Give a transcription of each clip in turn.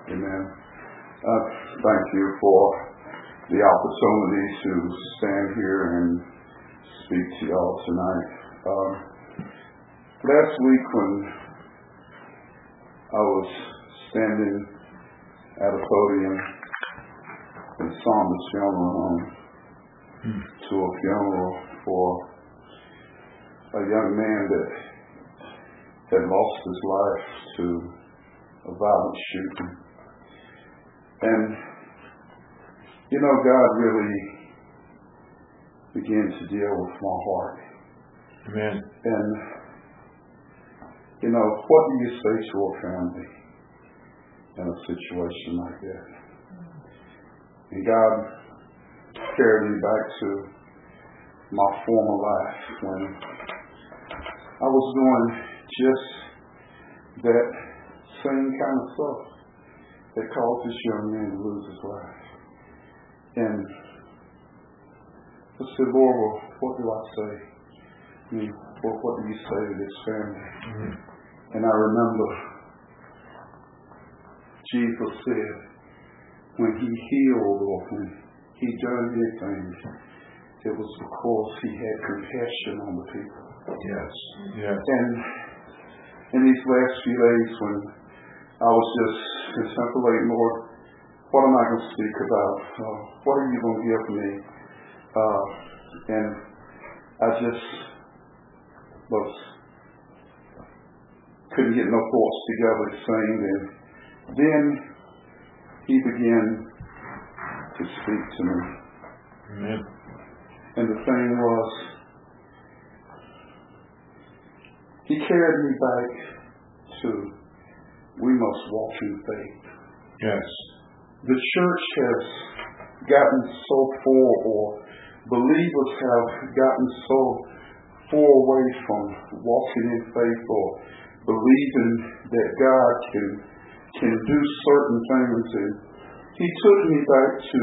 Amen. Thank you for the opportunity to stand here and speak to y'all tonight. Last week when I was standing at a podium in Saunders Funeral Home to a funeral for a young man that had lost his life to a violent shooting. And, God really began to deal with my heart. Amen. And, what do you say to a family in a situation like that? And God carried me back to my former life when I was doing just that same kind of stuff that caused this young man to lose his life. And I said, Lord, what do I say? What do you say to this family? Mm-hmm. And I remember Jesus said, when he healed or when he done anything, it was because he had compassion on the people. Yes. Yes. And in these last few days when I was just contemplating, Lord, what am I going to speak about? What are you going to give me? And I just couldn't get no thoughts together saying, and then he began to speak to me. Amen. And the thing was, he carried me back to, we must walk in faith. Yes. The church has gotten so far, or believers have gotten so far away from walking in faith or believing that God can do certain things. And he took me back to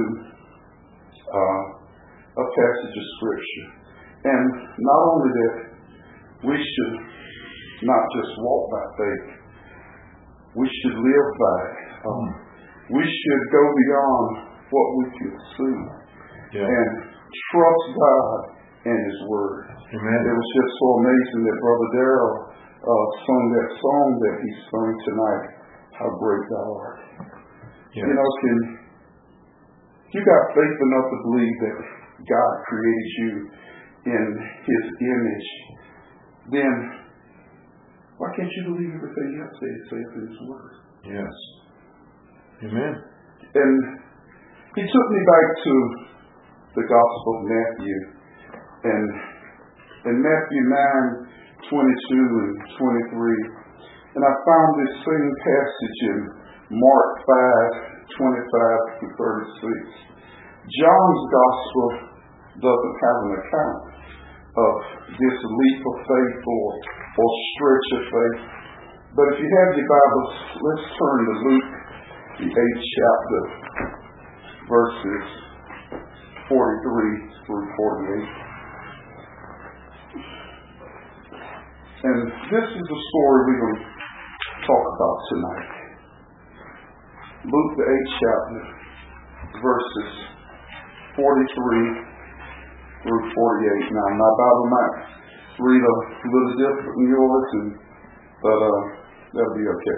a passage of Scripture. And not only that, we should not just walk by faith, we should live by it. We should go beyond what we can see and trust God and His Word. Amen. It was just so amazing that Brother Darrell sung that song that he sung tonight, How Great Thou Art. Yes. You got faith enough to believe that God created you in His image, then why can't you believe everything else that He says in His Word? Yes. Amen. And he took me back to the Gospel of Matthew. And in Matthew 9:22 and 23, and I found this same passage in Mark 5:25 through 36. John's Gospel doesn't have an account of this leap of faith or stretch of faith. But if you have your Bibles, let's turn to Luke, the 8th chapter, verses 43 through 48. And this is the story we're going to talk about tonight. Luke, the 8th chapter, verses 43 through 48. Now, my Bible might read a little different than yours, but that'll be okay.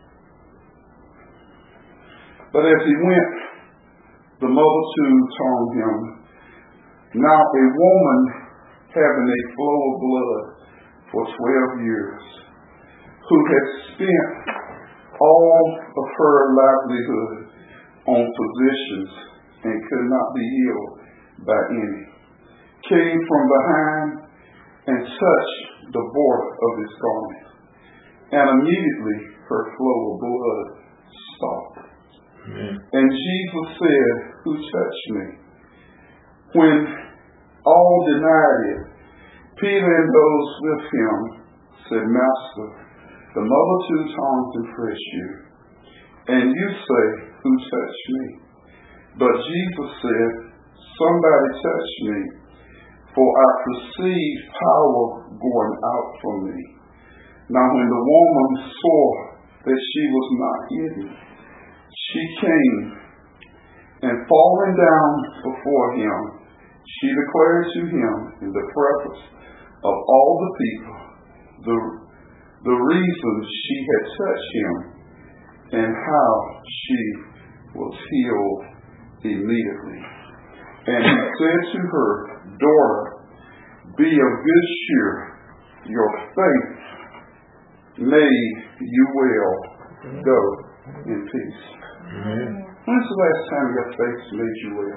But as he went, the multitude told him, now a woman having a flow of blood for 12 years, who had spent all of her livelihood on physicians and could not be healed by any, came from behind and touched the border of his garment, and immediately her flow of blood stopped. Amen. And Jesus said, who touched me? When all denied it, Peter and those with him said, Master, the multitude tongues impress you, and you say, who touched me? But Jesus said, somebody touched me, for I perceive power going out from me. Now when the woman saw that she was not hidden, she came, and falling down before him, she declared to him in the presence of all the people the reason she had touched him and how she was healed immediately. And he said to her, Daughter, be of good cheer. Your faith made you well. Go in peace. Amen. When's the last time your faith made you well?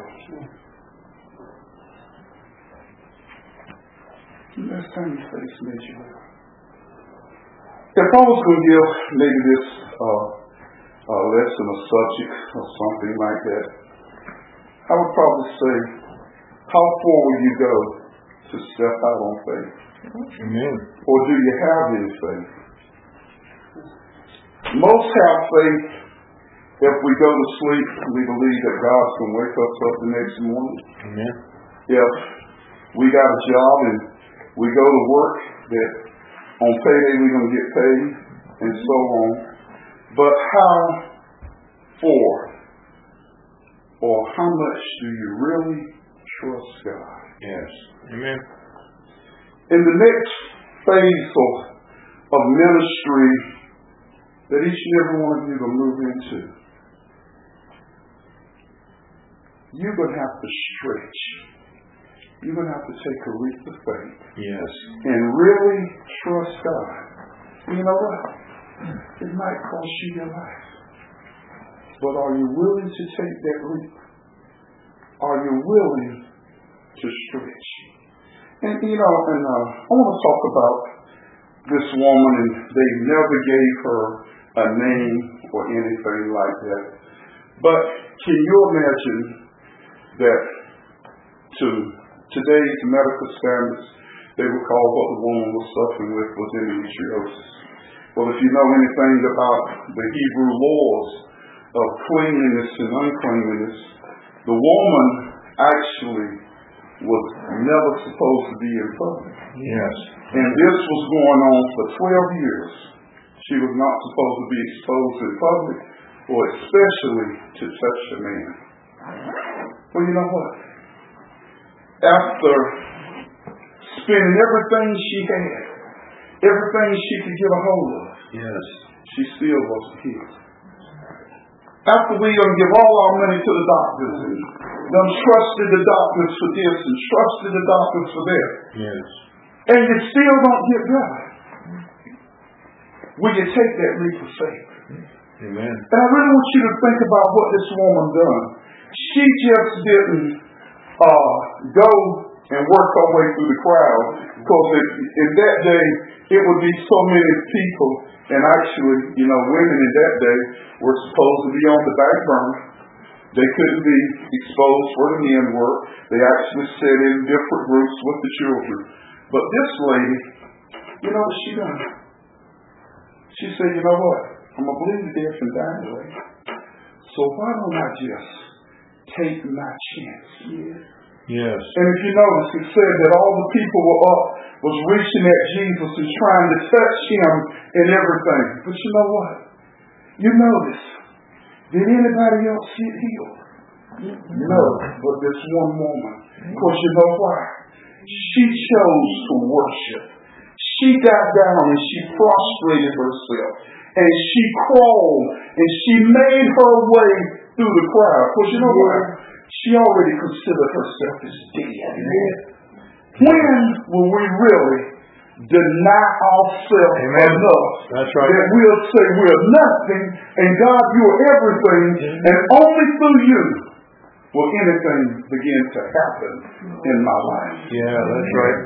The last time your faith made you well. If I was going to give maybe this lesson or subject or something like that, I would probably say, how far will you go to step out on faith? Amen. Or do you have any faith? Most have faith. If we go to sleep, we believe that God's going to wake us up the next morning. Amen. If we got a job and we go to work, that on payday we're going to get paid, and so on. But how far or how much do you really trust God? Yes. Amen. In the next phase of ministry that each and every one of you will move into, you're going to have to stretch. You're going to have to take a leap of faith. Yes. And really trust God. You know what? It might cost you your life. But are you willing to take that leap? Are you willing to stretch? And I want to talk about this woman, and they never gave her a name or anything like that. But can you imagine that to today's medical standards, they would call what the woman was suffering with was endometriosis. Well, if you know anything about the Hebrew laws of cleanliness and uncleanliness, the woman actually was never supposed to be in public. Yes. And this was going on for 12 years. She was not supposed to be exposed in public, or especially to touch a man. Well, you know what? After spending everything she had, everything she could get a hold of, Yes. she still wasn't healed. After we give all our money to the doctors and done trusted the doctors for this and trusted the doctors for that, Yes. and you still don't get better, will you take that leap of faith? Amen. And I really want you to think about what this woman done. She just didn't go and work her way through the crowd, because in that day it would be so many people, and actually, women in that day were supposed to be on the back burner. They couldn't be exposed where the men were. They actually sat in different groups with the children. But this lady, you know what she done? She said, you know what? I'm going to believe the death and die anyway. So why don't I just take my chance? Yes. And if you notice, it said that all the people was reaching at Jesus and trying to touch him and everything. But you know what? You notice, did anybody else get healed? No, but this one woman. Because you know why? She chose to worship. She got down and she prostrated herself. And she crawled and she made her way through the crowd. Because you know what? She already considered herself as dead. When will we really deny ourselves enough That's right. that we'll say we're nothing and God, you are everything, and only through you will anything begin to happen in my life? Yeah, that's right.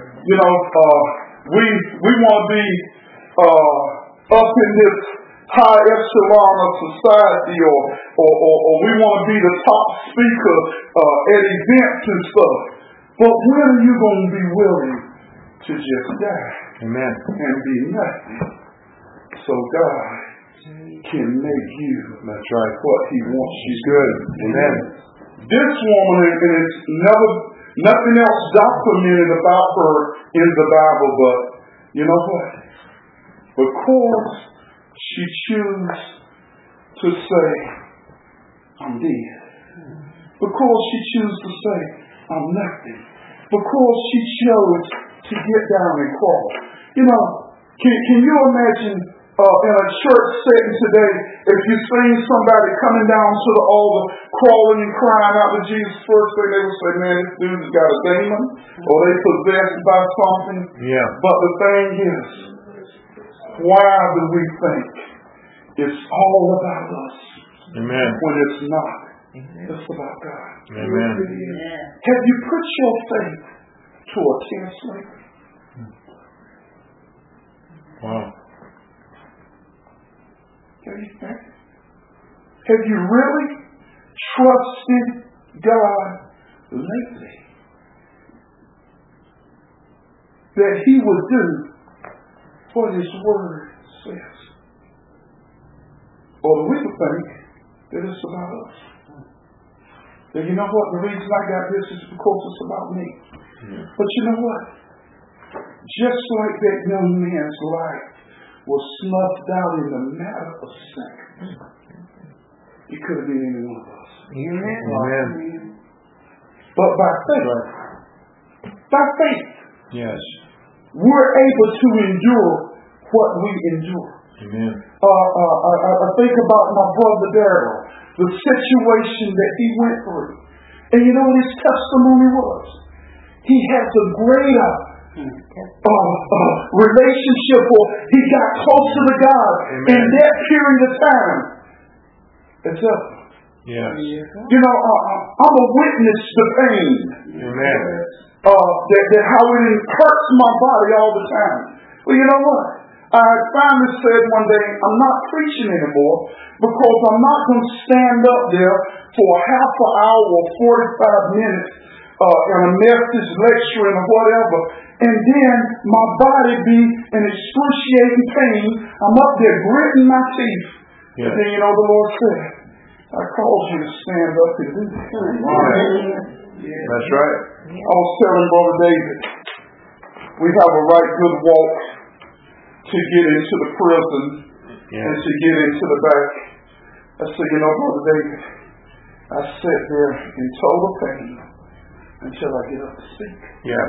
We want to be up in this high echelon of society, or we want to be the top speaker at events and stuff. But when are you going to be willing to just die? Amen. And be nothing, so God can make you That's right. what he wants you to Good. be. Amen. This woman, and it's nothing else documented about her in the Bible, but you know what? Because she chose to say, I'm dead. Because she chose to say, I'm nothing. Because she chose to get down and crawl. You know, can you imagine in a church setting today, if you seen somebody coming down to the altar, crawling and crying out to Jesus, first thing they would say, man, this dude's got a demon, or they possessed by something. Yeah. But the thing is, why do we think it's all about us? Amen. When it's not. It's about God. Amen. Have you put your faith to a test lately? Wow. Have you really trusted God lately that He would do what His Word says? Or do we think that it's about us? That you know what? The reason I got this is because it's about me. Yeah. But you know what? Just like that young man's life was snuffed out in a matter of seconds, it could have been any one of us. Amen. But by faith, Yes. we're able to endure what we endure. Amen. I think about my brother Daryl, the situation that he went through. And you know what his testimony was? He has a greater relationship, or he got closer to God. Amen. In that period of time. It's up. Yes. You know, I'm a witness to pain. Amen. That how it hurts my body all the time. Well, you know what? I finally said one day, I'm not preaching anymore because I'm not going to stand up there for a half an hour or 45 minutes in a message, lecturing or whatever, and then my body be in excruciating pain. I'm up there gritting my teeth. Yeah. And then you know the Lord said, I called you to stand up and do that. Yeah. That's right. I was telling Brother David, we have a right good walk to get into the prison and to get into the back. I said, you know, Brother David, I sat there in total pain until I get up to speak. Yes.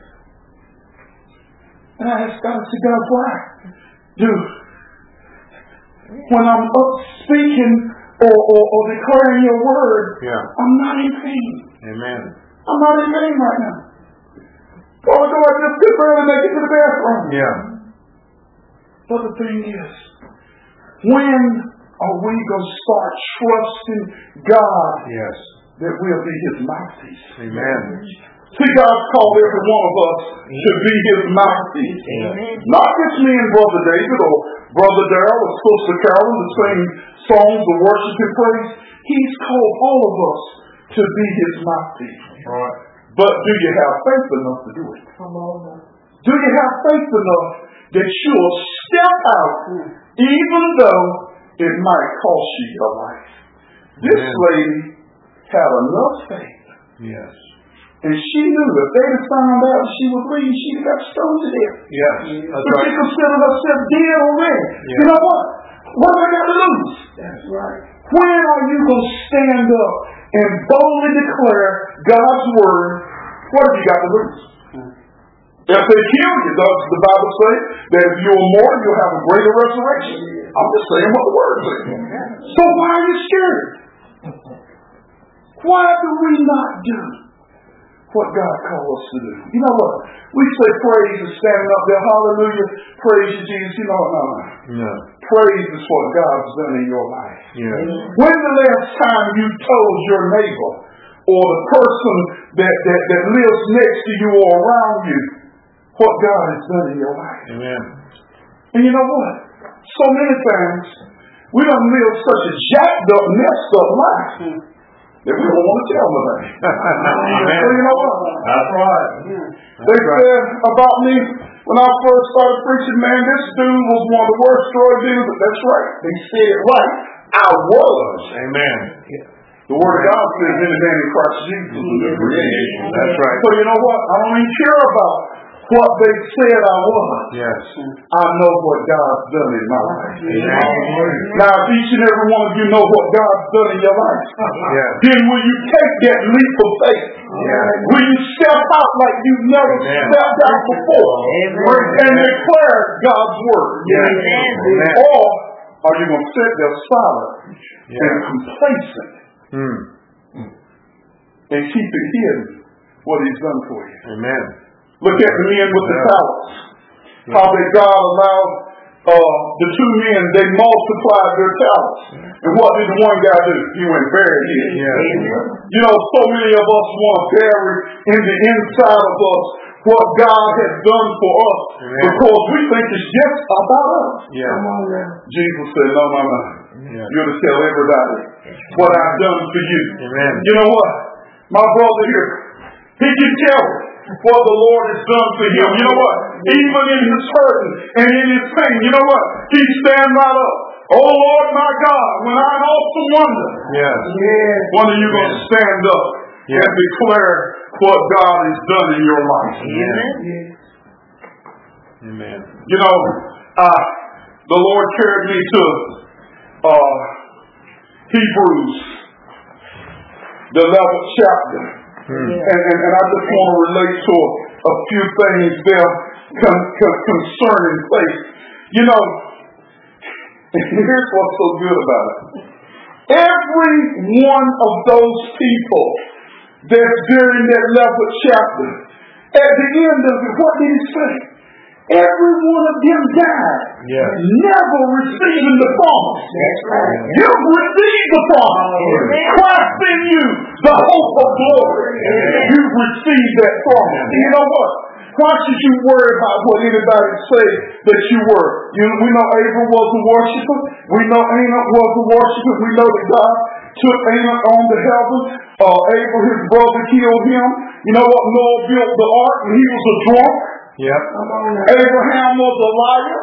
And I asked God, I said, God, why? Dude, when I'm up speaking or declaring your word, I'm not in pain. Amen. I'm not in pain right now. Although I just could barely make it to the bathroom. Yeah. But the thing is, when are we going to start trusting God that we'll be His mouthpiece? Amen. See, God's called every one of us to be His mouthpiece. Amen. Not just me and Brother David or Brother Darrell or Sister Carolyn to sing songs of worship and praise. He's called all of us to be His mouthpiece. Right. But do you have faith enough to do it? Do you have faith enough that you'll step out even though it might cost you your life? This lady had enough faith. Yes. And she knew if they'd have found out she was leaving, she'd have got stoned to death. Yes. That's but right. she considered herself dead already. Yeah. You know what? What have I got to lose? That's right. When are you going to stand up and boldly declare God's word? What have you got to lose? If they kill you, does the Bible say that if you're mortal, you'll have a greater resurrection? I'm just saying what the word says. So why are you scared? Why do we not do what God called us to do? You know what? We say praise is standing up there, hallelujah, praise you, Jesus. You know what? No. Praise is what God's done in your life. Yeah. When the last time you told your neighbor or the person that lives next to you or around you what God has done in your life? Amen. And you know what? So many times we don't live such a jacked up, messed up life that we don't want to tell nobody. So you know what? That's right. They said about me when I first started preaching, man, this dude was one of the worst drug dealers. But that's right. They said it right. I was. Amen. The Word of God says any man in Christ Jesus is a new creation. That's right. So you know what? I don't even care about what they said I was. Yes. I know what God's done in my life. Amen. Now, if each and every one of you know what God's done in your life, then will you take that leap of faith? Will you step out like you've never stepped out before and declare God's word? Or are you going to sit there silent and complacent and keep it hidden what he's done for you? Amen. Look at the men with the talents. How that God allowed the two men, they multiplied their talents. And what did the one guy do? He went buried it. You know, so many of us want to bury in the inside of us what God has done for us because we think it's just about us. Jesus said, no. You're to tell everybody what I've done for you. You know what? My brother here, he can tell what the Lord has done for him. You know what? Even in his hurting and in his pain, you know what? He stands right up. Oh Lord my God, when I also wonder, when are you going to stand up and declare what God has done in your life? Amen. You know, the Lord carried me to Hebrews, the 11th chapter. And I just want to relate to a few things there concerning faith. You know, here's what's so good about it. Every one of those people that's during that 11th chapter, at the end of it, what did he say? Every one of them died, never receiving the promise. You've received the promise. Christ in you, the hope of glory. You've received that promise. And you know what? Why should you worry about what anybody say that you were? We know Abel was a worshiper. We know Enoch was a worshiper. We know that God took Enoch on to heaven. Abel, his brother, killed him. You know what? Noah built the ark and he was a drunk. Abraham was a liar.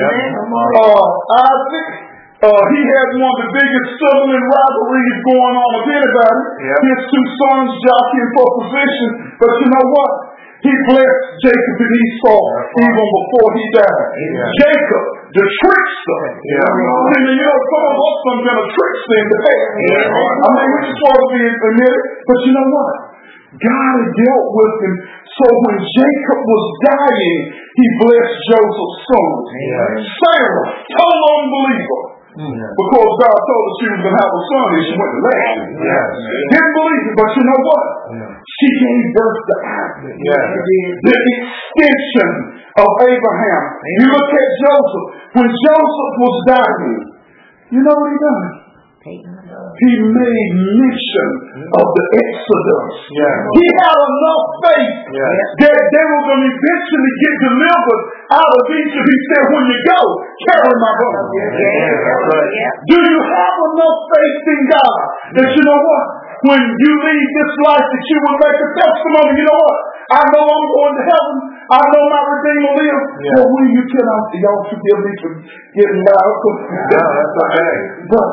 Isaac, he had one of the biggest sibling rivalries going on with anybody. His two sons jockeying for position. But you know what? He blessed Jacob and Esau even before he died. Jacob, the trickster. And you know, some of us have been a trickster in the past. I mean, we just want to be admitted. But you know what? God had dealt with him. So when Jacob was dying, he blessed Joseph's son. Sarah, total unbeliever. Because God told her she was going to have a son and she went to let him. Didn't believe it, but you know what? She gave birth to Isaac. The extension of Abraham. You look at Joseph. When Joseph was dying, you know what he done? He made mention of the Exodus. He had enough faith that they were going to eventually get delivered out of Egypt. He said, when you go, carry my brother. Do you have enough faith in God that you know what? When you leave this life that you will make a testimony, you know what? I know I'm going to heaven. I know my Redeemer lives. Well, will you tell y'all forgive me for getting loud? That's okay. But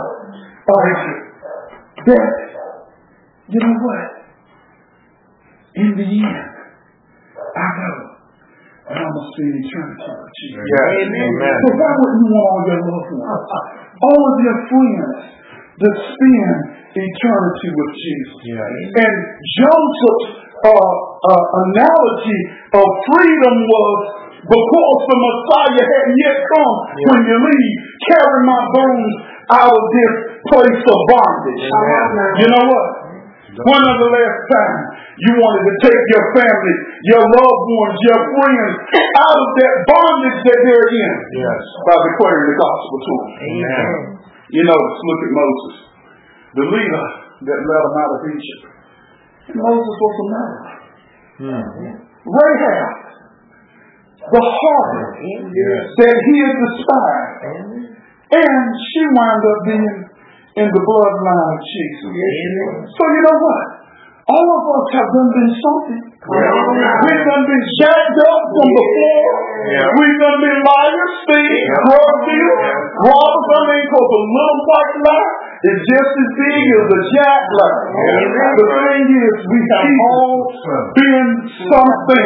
that, you know what? In the end, I know and I'm going to spend eternity with Jesus. So why wouldn't you want all your loved ones, all of your friends, to spend eternity with Jesus? And Joseph's analogy of freedom was, because the Messiah hadn't yet come, when you leave, carry my bones out of this place of bondage. You know what? When was the last time you wanted to take your family, your loved ones, your friends out of that bondage that they're in? By declaring the gospel to them. You know, let's look at Moses, the leader that led them out of Egypt. And Moses was a murderer. Rahab, the harlot that he had despised. And she wound up being in the bloodline of Jesus. So you know what? All of us have been something. We've done been jacked up from the floor. We've done been liars, thieves, drug dealers, robbers. I mean, because a little white lie is just as big as a jackknife. The thing is, we have all been something.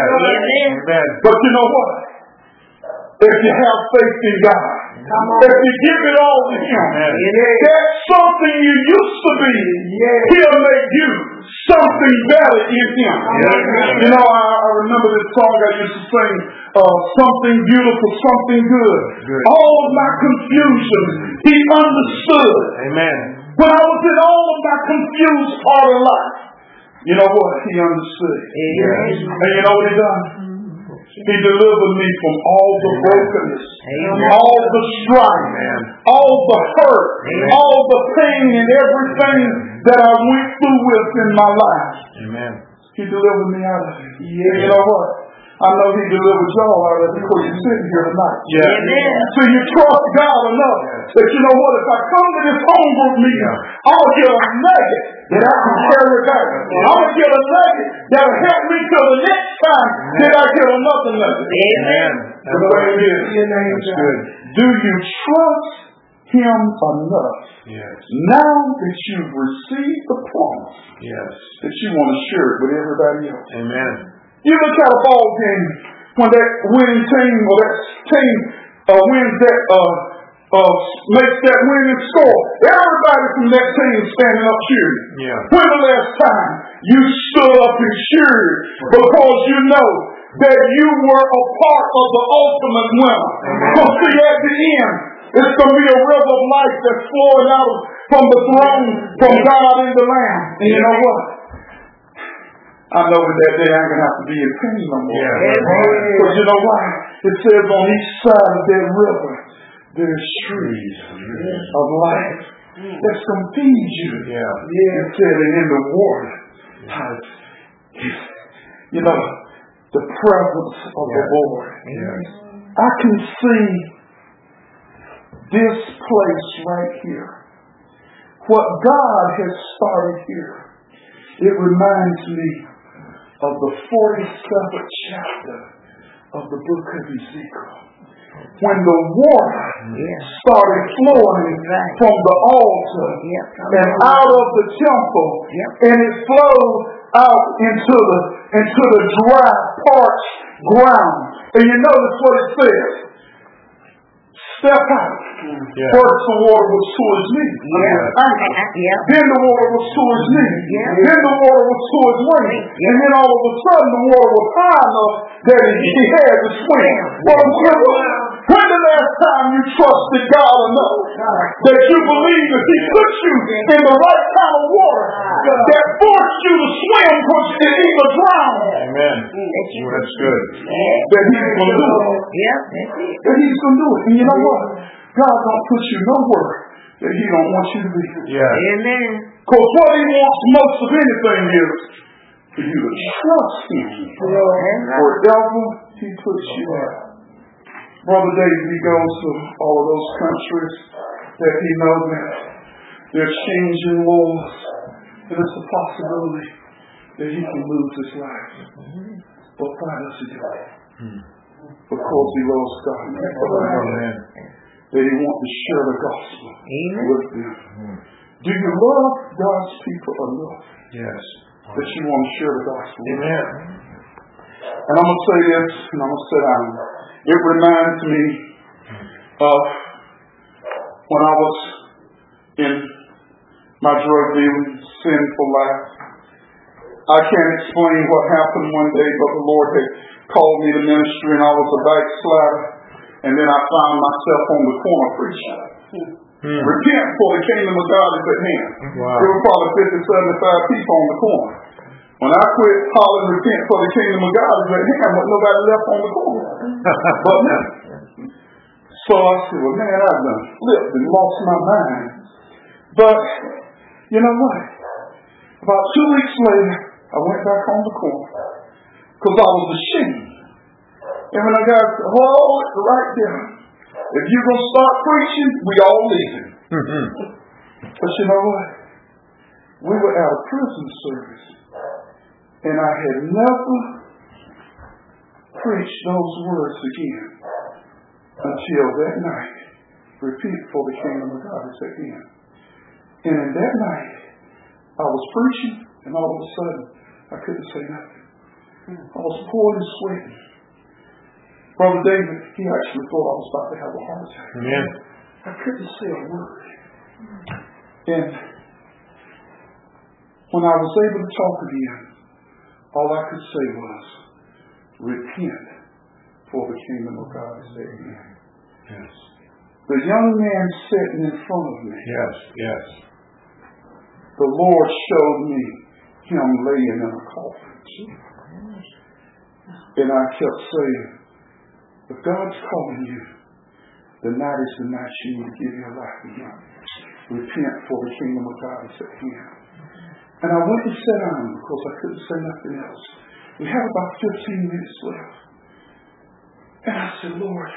But you know what? If you have faith in God, if you give it all to Him, that something you used to be, He'll make you something better in Him. You know, I remember this song I used to sing, something beautiful, something good. All of my confusion, He understood. Amen. When I was in all of my confused part of life, you know what? He understood. And you know what He done? He delivered me from all the brokenness, all the strife, all the hurt, all the pain and everything that I went through with in my life. He delivered me out of it. You know what? I know He delivered y'all out of it because you're sitting here tonight. So you trust God enough that you know what? If I come to this home group meeting, I'm going to get a nugget that I can carry back. I'm going to get a nugget that will help me till the next time that I get another nugget. That's the way it is. That's good. Do you trust Him enough now that you've received the promise that you want to share it with everybody else? You look at a ball game when that winning team or that team wins that makes that winning score. Everybody from that team is standing up cheering. When the last time you stood up and cheered because you know that you were a part of the ultimate winner? Because see, at the end, it's going to be a river of life that's flowing out from the throne, from God and the Lamb. And you know what? I know that day I ain't going to have to be in pain no more. Because you know why? It says on each side of that river, there's trees of life that's going to feed you. It said it in the water. You know, the presence of the Lord. I can see this place right here. What God has started here. It reminds me of the 47th chapter of the book of Ezekiel. When the water started flowing from the altar and out of the temple, and it flowed out into the dry, parched ground. And you notice what it says. Step out. First the water was towards me. Then the water was towards me. Then the water was towards me. And then all of a sudden the water was high enough that he had to swim. When the last time you trusted God enough that you believe that He put you in the right kind of water that forced you to swim because you didn't even drown? That's good. That He's going to do it. That He's going to do it. And you know what? God don't put you nowhere that He don't want you to be. Because what He wants most of anything is for you to trust Him. Wherever He puts you at. Brother David, he goes to all of those countries that he knows that they're changing laws, and it's a possibility that he can lose his life. But why does he do it? Because he loves God. That he wants to share the gospel with them. Do you love God's people enough that you want to share the gospel with them? And I'm going to say this, and I'm going to sit down. It reminds me of when I was in my drug dealing, sinful life. I can't explain what happened one day, but the Lord had called me to ministry and I was a backslider. And then I found myself on the corner preaching. Repent for the kingdom of God is at hand. There were probably 50, 75 people on the corner. When I quit hollering repent for the kingdom of God is at hand, but nobody left on the corner. But me. So I said, well, man, I've done flipped and lost my mind. But, you know what? About 2 weeks later, I went back on the corner. Because I was ashamed. And when I got hold right there, if you're going to start preaching, we all leaving. But you know what? We were at a prison service. And I had never preached those words again until that night. Repent for the kingdom of God is at hand. And in that night, I was preaching, and all of a sudden, I couldn't say nothing. I was pouring and sweating. Brother David, he actually thought I was about to have a heart attack. Amen. I couldn't say a word. And when I was able to talk again, all I could say was, repent, for the kingdom of God is at hand. Yes. The young man sitting in front of me. Yes, yes. The Lord showed me him laying in a coffin. And I kept saying, if God's calling you, the night is the night you need to give your life to Him. Repent, for the kingdom of God is at hand. And I went and sat down because I couldn't say nothing else. We had about 15 minutes left. And I said, Lord,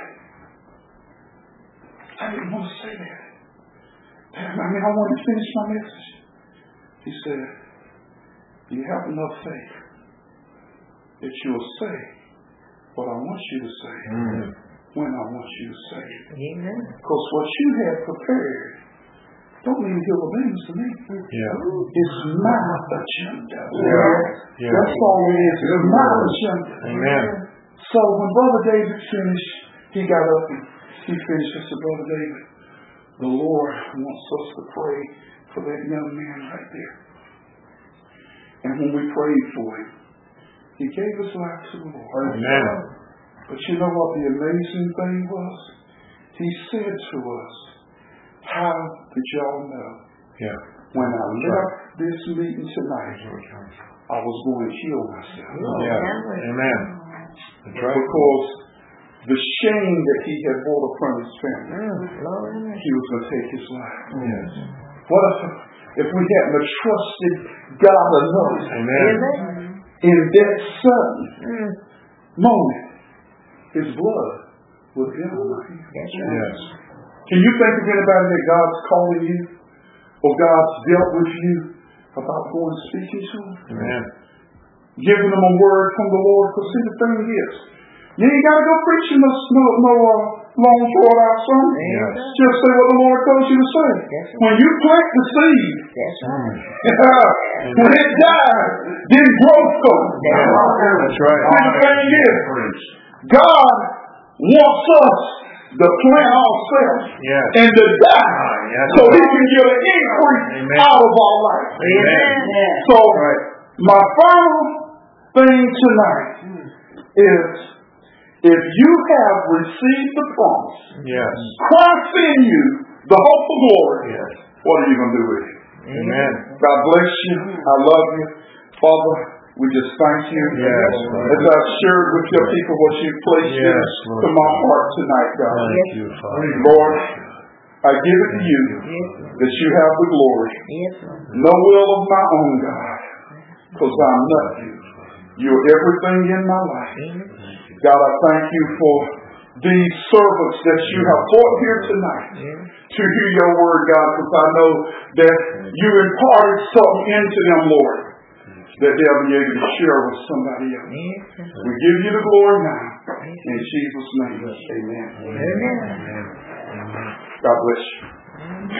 I didn't want to say that. I wanted to finish my message. He said, you have enough faith that you'll say what I want you to say when I want you to say it. Because what you have prepared don't mean he'll names to me. It's my agenda. That's all it is. It's my agenda. Amen. So when Brother David finished, he got up and he finished. I said, Brother David, the Lord wants us to pray for that young man right there. And when we prayed for him, he gave his life to the Lord. Amen. But you know what the amazing thing was? He said to us, how did y'all know? When I left this meeting tonight, I was going to kill myself. Amen. That's right. Because the shame that he had brought upon his family, he was going to take his life. Yes. What if we hadn't trusted God enough? Amen. In that sudden moment, his blood would have been on my hand. Yes. Can you think of anybody that God's calling you or God's dealt with you about going speaking to them? Amen. Giving them a word from the Lord? Because see, the thing is, you ain't got to go preaching no long short out something. Yes. Just say what the Lord told you to say. When you plant the seed, when it dies, then growth comes. That's right. See, the thing is, God wants us to plant ourselves and to die so He can get an increase out of our life. So my final thing tonight is, if you have received the promise, Christ in you, the hope of glory, what are you going to do with it? Amen. God bless you. I love you. Father, we just thank you. As I've shared with your people what you've placed into my heart tonight, God. Thank you, Father. Lord, I give it to you that you have the glory. No will of my own, God, because I'm nothing. You're everything in my life. God, I thank you for these servants that you have brought here tonight to hear your word, God, because I know that you imparted something into them, Lord, that they'll be able to share with somebody else. We give you the glory now. In Jesus' name, amen. God bless you.